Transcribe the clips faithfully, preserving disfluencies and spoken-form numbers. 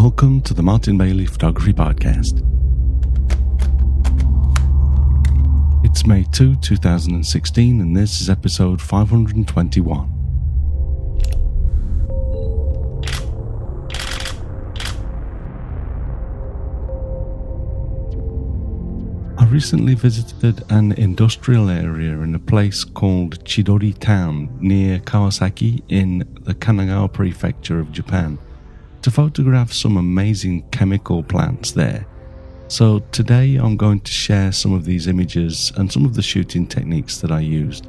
Welcome to the Martin Bailey Photography Podcast. It's May second, two thousand sixteen, and this is episode five hundred twenty-one. I recently visited an industrial area in a place called Chidori Town near Kawasaki in the Kanagawa Prefecture of Japan to photograph some amazing chemical plants there. So today I'm going to share some of these images and some of the shooting techniques that I used.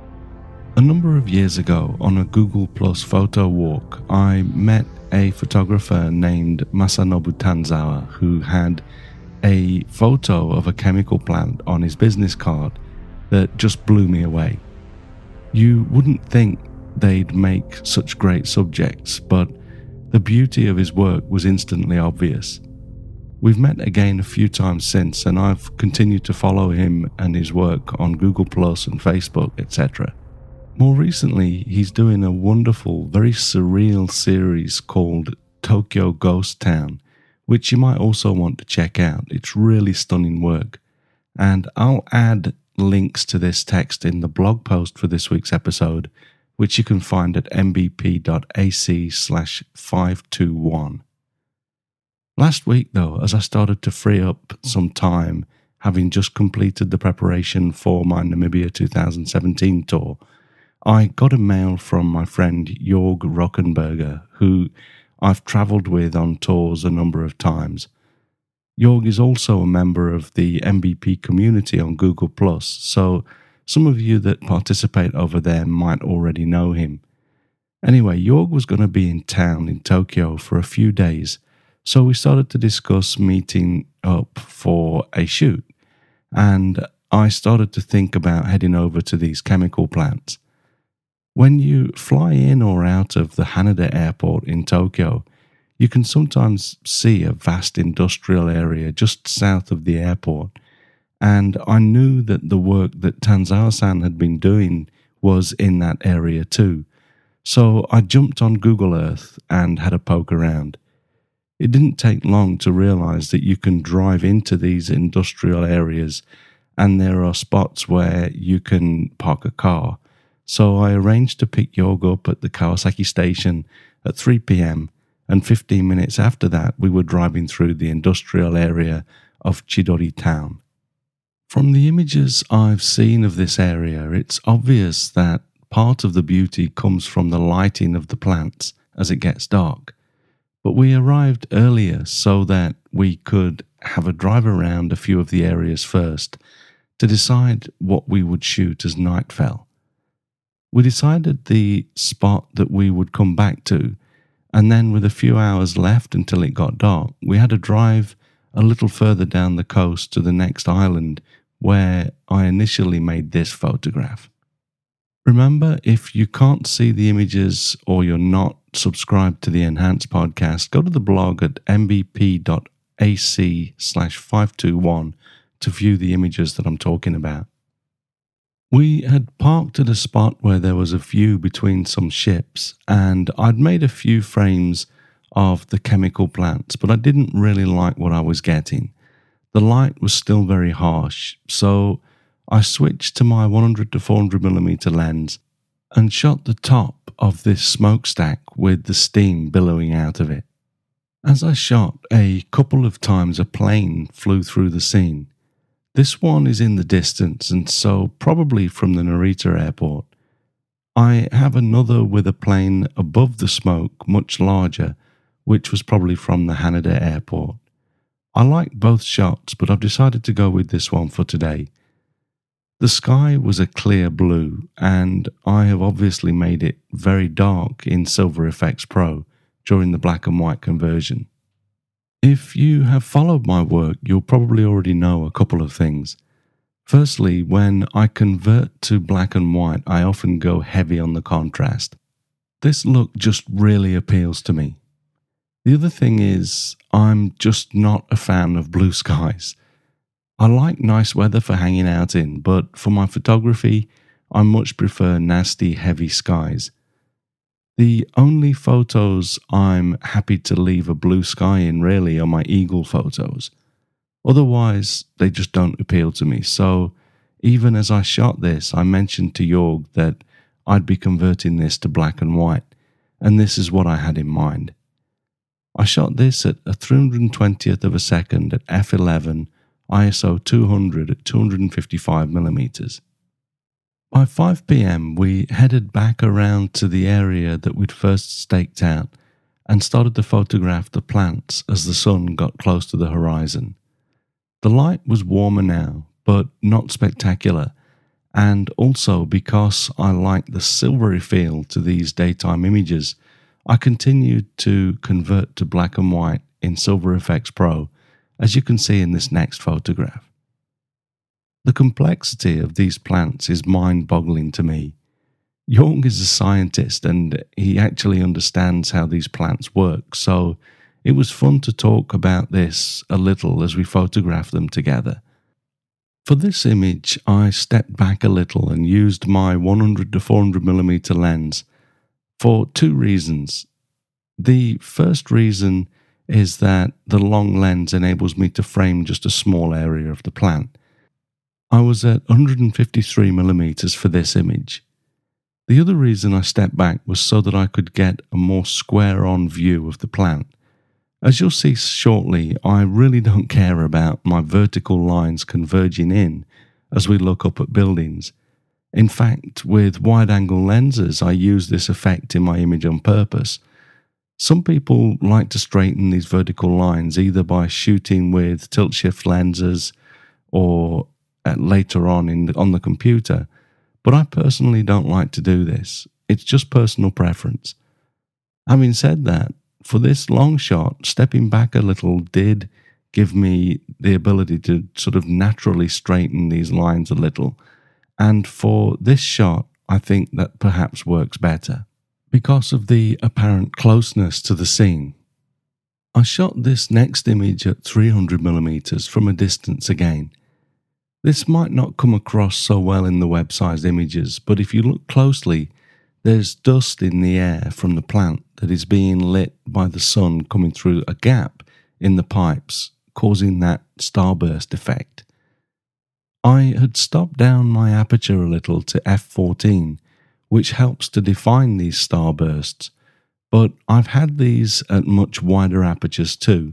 A number of years ago on a Google Plus photo walk, I met a photographer named Masanobu Tanzawa who had a photo of a chemical plant on his business card that just blew me away. You wouldn't think they'd make such great subjects, but the beauty of his work was instantly obvious. We've met again a few times since, and I've continued to follow him and his work on Google Plus and Facebook, et cetera. More recently, he's doing a wonderful, very surreal series called Tokyo Ghost Town, which you might also want to check out. It's really stunning work. And I'll add links to this text in the blog post for this week's episode, which you can find at mbp.ac slash 521. Last week, though, as I started to free up some time, having just completed the preparation for my Namibia two thousand seventeen tour, I got a mail from my friend Jorg Rockenberger, who I've travelled with on tours a number of times. Jorg is also a member of the M B P community on Google Plus, so some of you that participate over there might already know him. Anyway, Jorg was going to be in town in Tokyo for a few days, so we started to discuss meeting up for a shoot, and I started to think about heading over to these chemical plants. When you fly in or out of the Haneda Airport in Tokyo, you can sometimes see a vast industrial area just south of the airport, and I knew that the work that Tanzawa-san had been doing was in that area too. So I jumped on Google Earth and had a poke around. It didn't take long to realize that you can drive into these industrial areas and there are spots where you can park a car. So I arranged to pick Jorg up at the Kawasaki station at three p.m. and fifteen minutes after that we were driving through the industrial area of Chidori Town. From the images I've seen of this area, it's obvious that part of the beauty comes from the lighting of the plants as it gets dark. But we arrived earlier so that we could have a drive around a few of the areas first to decide what we would shoot as night fell. We decided the spot that we would come back to, and then with a few hours left until it got dark, we had a drive a little further down the coast to the next island where I initially made this photograph. Remember, if you can't see the images or you're not subscribed to the Enhanced podcast, go to the blog at mbp.ac slash 521 to view the images that I'm talking about. We had parked at a spot where there was a view between some ships, and I'd made a few frames of the chemical plants, but I didn't really like what I was getting. The light was still very harsh, so I switched to my one hundred to four hundred millimeter lens and shot the top of this smokestack with the steam billowing out of it. As I shot, a couple of times a plane flew through the scene. This one is in the distance, and so probably from the Narita airport. I have another with a plane above the smoke, much larger, which was probably from the Haneda airport. I like both shots, but I've decided to go with this one for today. The sky was a clear blue, and I have obviously made it very dark in Silver Efex Pro during the black and white conversion. If you have followed my work, you'll probably already know a couple of things. Firstly, when I convert to black and white, I often go heavy on the contrast. This look just really appeals to me. The other thing is, I'm just not a fan of blue skies. I like nice weather for hanging out in, but for my photography, I much prefer nasty, heavy skies. The only photos I'm happy to leave a blue sky in really are my eagle photos. Otherwise, they just don't appeal to me. So even as I shot this, I mentioned to Jorg that I'd be converting this to black and white, and this is what I had in mind. I shot this at a three hundred twentieth of a second at f eleven, I S O two hundred at two hundred fifty-five millimeters. By five p.m. we headed back around to the area that we'd first staked out and started to photograph the plants as the sun got close to the horizon. The light was warmer now, but not spectacular, and also because I like the silvery feel to these daytime images, I continued to convert to black and white in Silver Efex Pro, as you can see in this next photograph. The complexity of these plants is mind-boggling to me. Jorg is a scientist and he actually understands how these plants work, so it was fun to talk about this a little as we photographed them together. For this image, I stepped back a little and used my one hundred to four hundred millimeter lens for two reasons. The first reason is that the long lens enables me to frame just a small area of the plant. I was at one hundred fifty-three millimeters for this image. The other reason I stepped back was so that I could get a more square-on view of the plant. As you'll see shortly, I really don't care about my vertical lines converging in as we look up at buildings. In fact, with wide-angle lenses, I use this effect in my image on purpose. Some people like to straighten these vertical lines either by shooting with tilt-shift lenses or later on in the, on the computer, but I personally don't like to do this. It's just personal preference. Having said that, for this long shot, stepping back a little did give me the ability to sort of naturally straighten these lines a little, and for this shot, I think that perhaps works better because of the apparent closeness to the scene. I shot this next image at three hundred millimeters from a distance again. This might not come across so well in the web-sized images, but if you look closely, there's dust in the air from the plant that is being lit by the sun coming through a gap in the pipes, causing that starburst effect. I had stopped down my aperture a little to f fourteen, which helps to define these starbursts, but I've had these at much wider apertures too.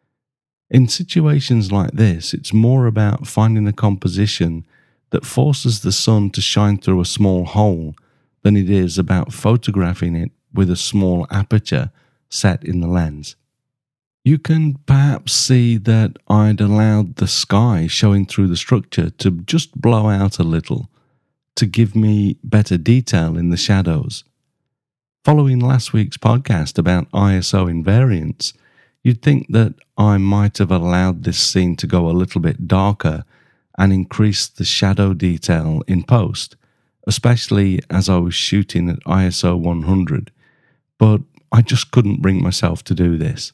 In situations like this, it's more about finding a composition that forces the sun to shine through a small hole than it is about photographing it with a small aperture set in the lens. You can perhaps see that I'd allowed the sky showing through the structure to just blow out a little to give me better detail in the shadows. Following last week's podcast about I S O invariance, you'd think that I might have allowed this scene to go a little bit darker and increase the shadow detail in post, especially as I was shooting at I S O one hundred, but I just couldn't bring myself to do this.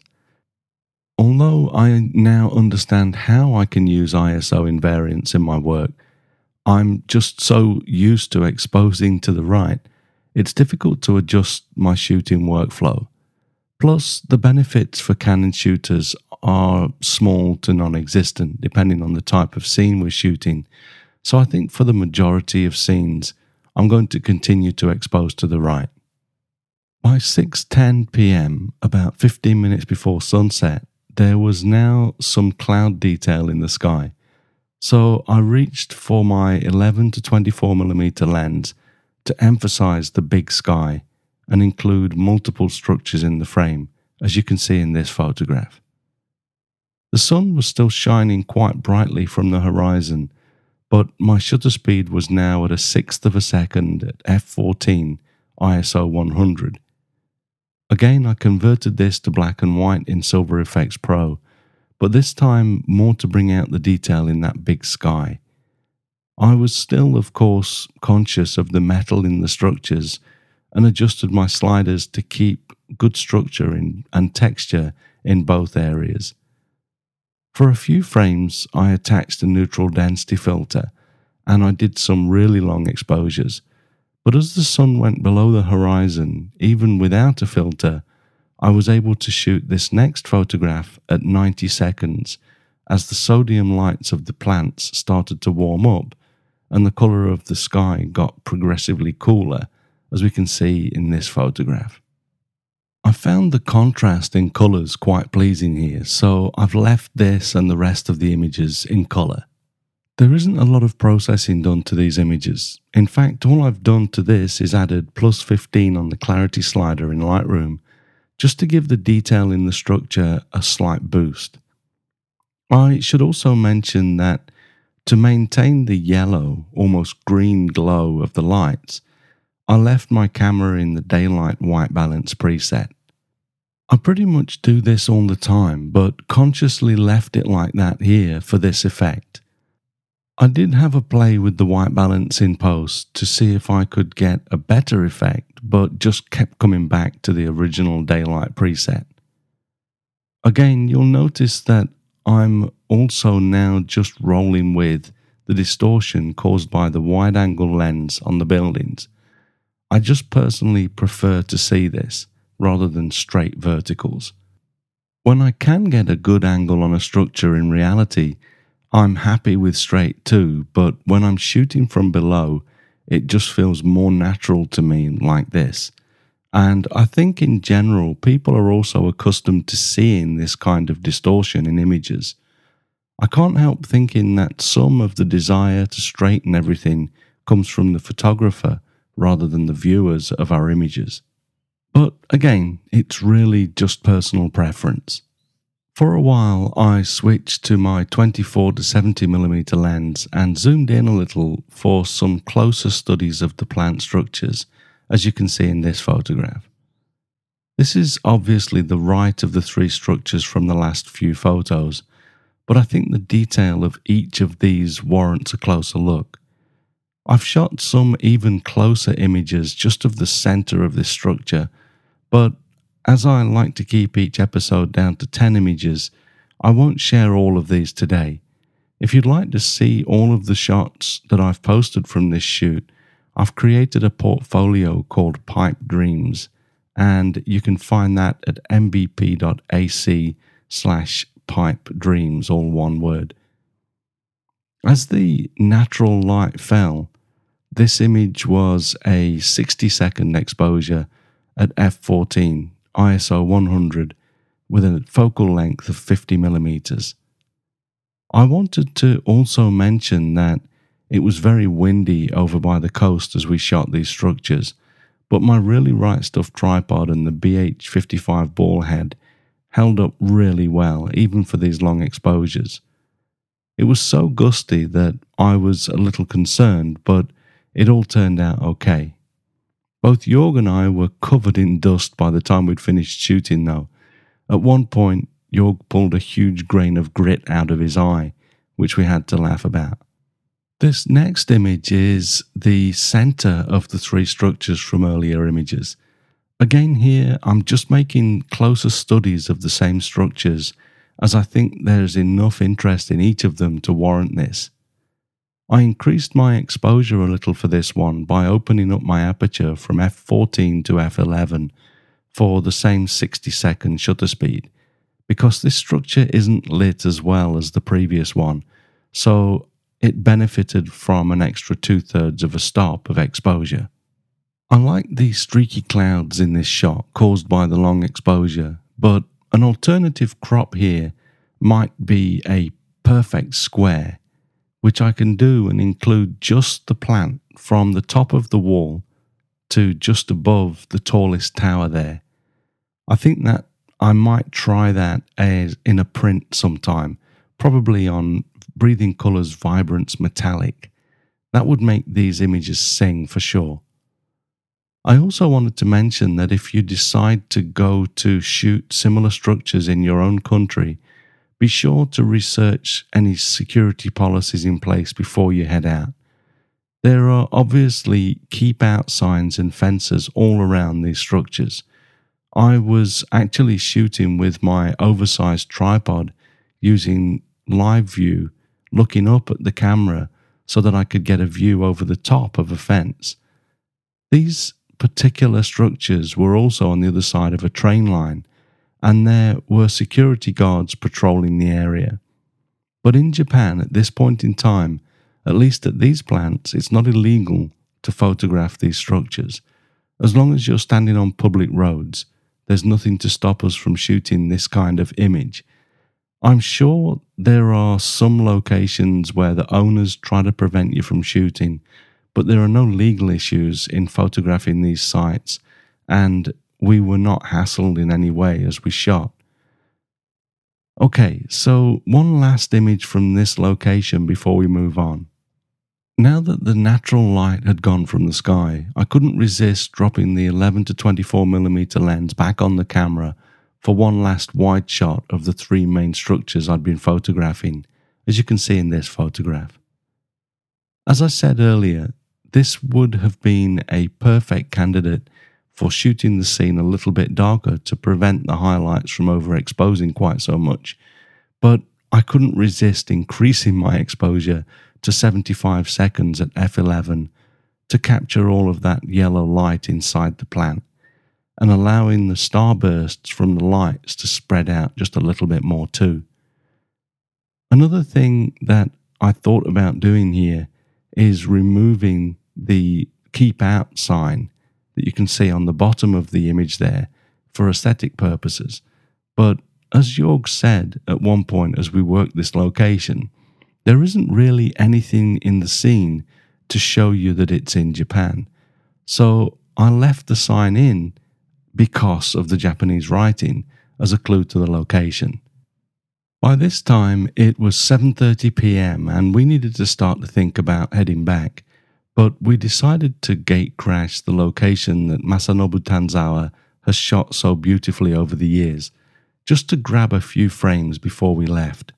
Although I now understand how I can use I S O invariance in my work, I'm just so used to exposing to the right, it's difficult to adjust my shooting workflow. Plus, the benefits for Canon shooters are small to non-existent, depending on the type of scene we're shooting. So I think for the majority of scenes, I'm going to continue to expose to the right. By six ten p.m., about fifteen minutes before sunset, there was now some cloud detail in the sky. So I reached for my eleven to twenty-four millimeter lens to emphasize the big sky and include multiple structures in the frame, as you can see in this photograph. The sun was still shining quite brightly from the horizon, but my shutter speed was now at a sixth of a second at f fourteen I S O one hundred. Again, I converted this to black and white in Silver Efex Pro, but this time more to bring out the detail in that big sky. I was still, of course, conscious of the metal in the structures and adjusted my sliders to keep good structure in, and texture in both areas. For a few frames, I attached a neutral density filter and I did some really long exposures, But as the sun went below the horizon, even without a filter, I was able to shoot this next photograph at ninety seconds as the sodium lights of the plants started to warm up and the colour of the sky got progressively cooler, as we can see in this photograph. I found the contrast in colours quite pleasing here, so I've left this and the rest of the images in colour. There isn't a lot of processing done to these images. In fact, all I've done to this is added plus fifteen on the clarity slider in Lightroom, just to give the detail in the structure a slight boost. I should also mention that to maintain the yellow, almost green glow of the lights, I left my camera in the daylight white balance preset. I pretty much do this all the time, but consciously left it like that here for this effect. I did have a play with the white balance in post to see if I could get a better effect, but just kept coming back to the original daylight preset. Again, you'll notice that I'm also now just rolling with the distortion caused by the wide-angle lens on the buildings. I just personally prefer to see this rather than straight verticals. When I can get a good angle on a structure in reality, I'm happy with straight too, but when I'm shooting from below, it just feels more natural to me like this. And I think in general, people are also accustomed to seeing this kind of distortion in images. I can't help thinking that some of the desire to straighten everything comes from the photographer rather than the viewers of our images. But again, it's really just personal preference. For a while, I switched to my twenty-four to seventy millimeter lens and zoomed in a little for some closer studies of the plant structures, as you can see in this photograph. This is obviously the right of the three structures from the last few photos, but I think the detail of each of these warrants a closer look. I've shot some even closer images just of the center of this structure, but as I like to keep each episode down to ten images, I won't share all of these today. If you'd like to see all of the shots that I've posted from this shoot, I've created a portfolio called Pipe Dreams, and you can find that at mbp.ac slash pipe dreams, all one word. As the natural light fell, this image was a sixty second exposure at f fourteen, I S O one hundred, with a focal length of fifty millimeters. I wanted to also mention that it was very windy over by the coast as we shot these structures, but my Really Right Stuff tripod and the B H fifty-five ball head held up really well, even for these long exposures. It was so gusty that I was a little concerned, but it all turned out okay. Both Jorg and I were covered in dust by the time we'd finished shooting though. At one point, Jorg pulled a huge grain of grit out of his eye, which we had to laugh about. This next image is the center of the three structures from earlier images. Again here, I'm just making closer studies of the same structures, as I think there's enough interest in each of them to warrant this. I increased my exposure a little for this one by opening up my aperture from f fourteen to f eleven for the same sixty second shutter speed, because this structure isn't lit as well as the previous one, so it benefited from an extra two-thirds of a stop of exposure. I like the streaky clouds in this shot caused by the long exposure, but an alternative crop here might be a perfect square, which I can do and include just the plant from the top of the wall to just above the tallest tower there. I think that I might try that as in a print sometime, probably on Breathing Colours Vibrance Metallic. That would make these images sing for sure. I also wanted to mention that if you decide to go to shoot similar structures in your own country, be sure to research any security policies in place before you head out. There are obviously keep out signs and fences all around these structures. I was actually shooting with my oversized tripod using live view, looking up at the camera so that I could get a view over the top of a fence. These particular structures were also on the other side of a train line, and there were security guards patrolling the area. But in Japan at this point in time, at least at these plants, it's not illegal to photograph these structures. As long as you're standing on public roads, there's nothing to stop us from shooting this kind of image. I'm sure there are some locations where the owners try to prevent you from shooting, but there are no legal issues in photographing these sites, and we were not hassled in any way as we shot. Okay, so one last image from this location before we move on. Now that the natural light had gone from the sky, I couldn't resist dropping the eleven to twenty-four millimeter lens back on the camera for one last wide shot of the three main structures I'd been photographing, as you can see in this photograph. As I said earlier, this would have been a perfect candidate for shooting the scene a little bit darker to prevent the highlights from overexposing quite so much, but I couldn't resist increasing my exposure to seventy-five seconds at f eleven to capture all of that yellow light inside the plant, and allowing the starbursts from the lights to spread out just a little bit more too. Another thing that I thought about doing here is removing the keep out sign that you can see on the bottom of the image there for aesthetic purposes. But as Jorg said at one point as we worked this location, there isn't really anything in the scene to show you that it's in Japan. So I left the sign in because of the Japanese writing as a clue to the location. By this time, it was seven thirty p.m. and we needed to start to think about heading back, but we decided to gate crash the location that Masanobu Tanzawa has shot so beautifully over the years, just to grab a few frames before we left.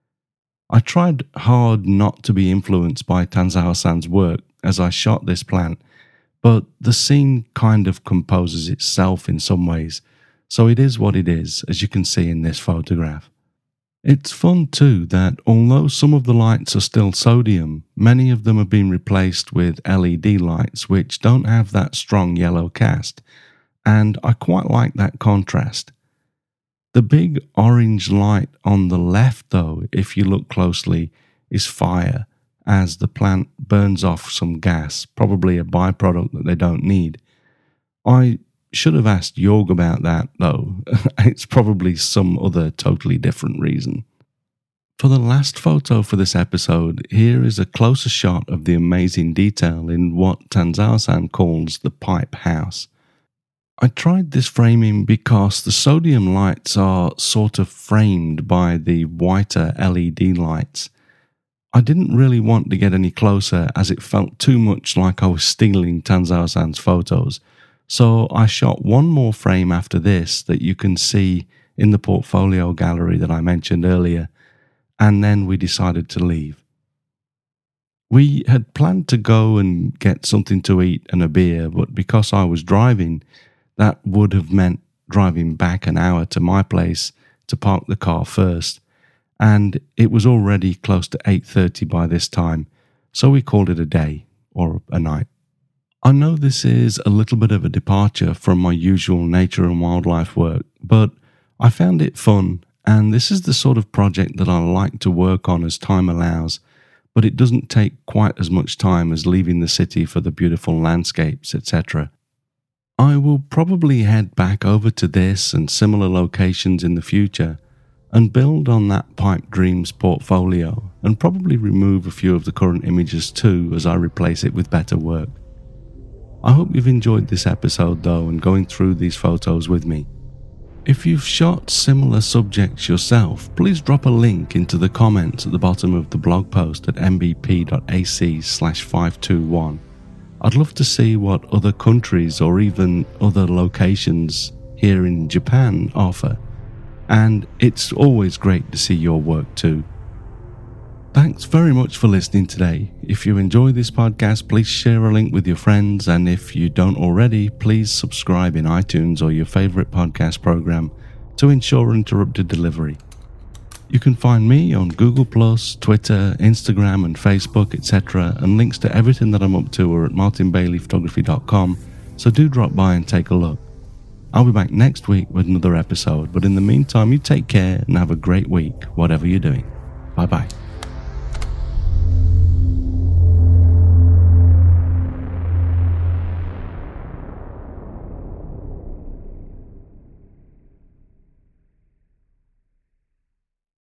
I tried hard not to be influenced by Tanzawa-san's work as I shot this plant, but the scene kind of composes itself in some ways, so it is what it is, as you can see in this photograph. It's fun too that although some of the lights are still sodium, many of them have been replaced with L E D lights which don't have that strong yellow cast, and I quite like that contrast. The big orange light on the left though, if you look closely, is fire, as the plant burns off some gas, probably a byproduct that they don't need. I should have asked Jorg about that though. It's probably some other totally different reason. For the last photo for this episode, here is a closer shot of the amazing detail in what Tanzawa-san calls the pipe house. I tried this framing because the sodium lights are sort of framed by the whiter L E D lights. I didn't really want to get any closer as it felt too much like I was stealing Tanzawa-san's photos, so I shot one more frame after this that you can see in the portfolio gallery that I mentioned earlier, and then we decided to leave. We had planned to go and get something to eat and a beer, but because I was driving, that would have meant driving back an hour to my place to park the car first, and it was already close to eight thirty by this time, so we called it a day, or a night. I know this is a little bit of a departure from my usual nature and wildlife work, but I found it fun, and this is the sort of project that I like to work on as time allows, but it doesn't take quite as much time as leaving the city for the beautiful landscapes, et cetera. I will probably head back over to this and similar locations in the future and build on that Pipe Dreams portfolio and probably remove a few of the current images too as I replace it with better work. I hope you've enjoyed this episode though and going through these photos with me. If you've shot similar subjects yourself, please drop a link into the comments at the bottom of the blog post at m b p dot a c slash five two one. I'd love to see what other countries or even other locations here in Japan offer, and it's always great to see your work too. Thanks very much for listening today. If you enjoy this podcast, please share a link with your friends, and if you don't already, please subscribe in iTunes or your favorite podcast program to ensure uninterrupted delivery. You can find me on Google plus, Twitter, Instagram and Facebook, et cetera, and links to everything that I'm up to are at martin bailey photography dot com, so do drop by and take a look. I'll be back next week with another episode, but in the meantime, you take care and have a great week, whatever you're doing. Bye bye.